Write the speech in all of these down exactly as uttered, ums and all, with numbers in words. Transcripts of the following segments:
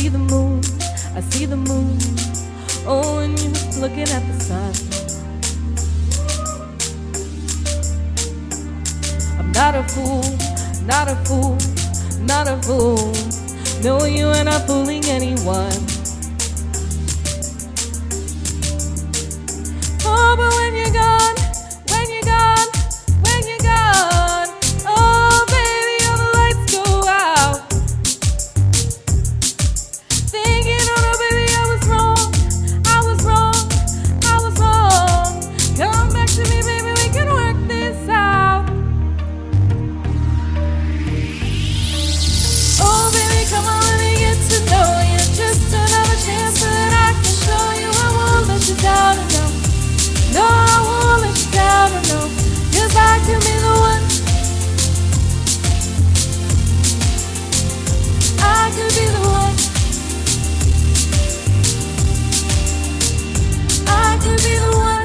the moon, I see the moon. Oh, and you're looking at the sun. I'm not a fool, not a fool, not a fool. No, you are not fooling anyone. Oh, but when you're gone, when you're gone, when you're gone, oh, baby, all the lights go out. Thinking, oh, no, baby, I was wrong, I was wrong, I was wrong. Come back to me, baby, we can work this out. Oh, baby, come on, let me get to know you. Just another chance so that I can show you I won't let you down, no. No, I won't let you down, no. 'Cause I could be the one. I could be the one. I could be the one.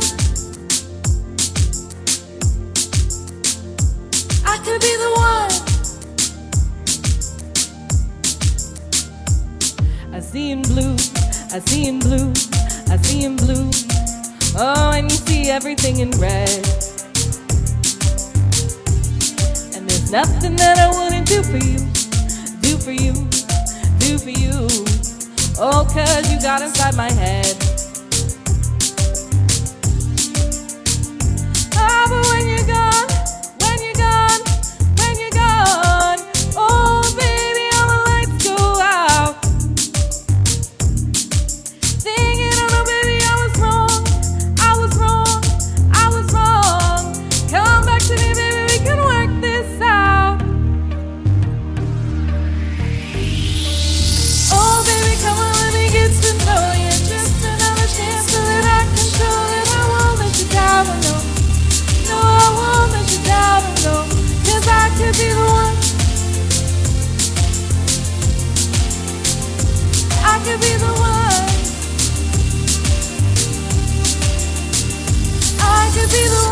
I could be the one. I see in blue, I see in blue, I see in blue. Oh, and you see everything in red. And there's nothing that I wouldn't do for you, do for you, do for you. Oh, 'cause you got inside my head. Oh, but when you're gone, when you're gone, when you're gone, oh, baby, all the lights go out. Thinking, oh, no, baby, I was wrong, I was wrong, I was wrong. Come back to me, baby, we can work this out. Oh, baby, come on, let me get to know you. Just another chance so that I can show that I won't let you down, no. No, I won't let you down, no. 'Cause I could be the one. I could be the one. I could be the